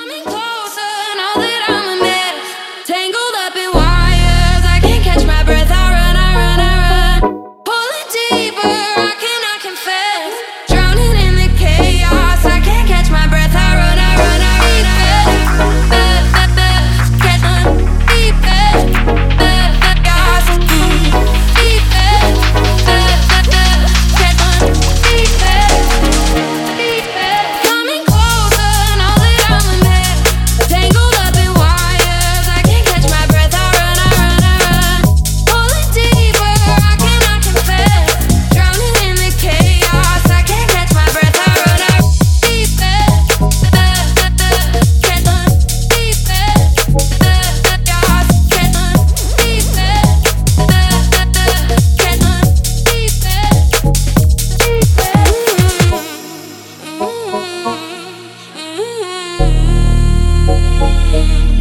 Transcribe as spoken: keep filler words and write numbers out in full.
Coming closer, know that I'm a mess. Tangled up in wires, I can't catch my breath. I run, I run, I run. Pulling deeper, I cannot confess. Drowning in the chaos, I can't catch my breath. I run, I run, I run, I run. Catch my deeper, chaos, deeper, catch my deeper, deeper. Coming closer, know that I'm a mess. Tangled up in wires, I can't catch my breath. I run, I run, I run. Pulling deeper, I cannot confess. Drowning in the chaos, I can't catch my breath. I run, I run. Deeper, catch my deeper, chaos, catch my deeper, catch my deeper, deeper.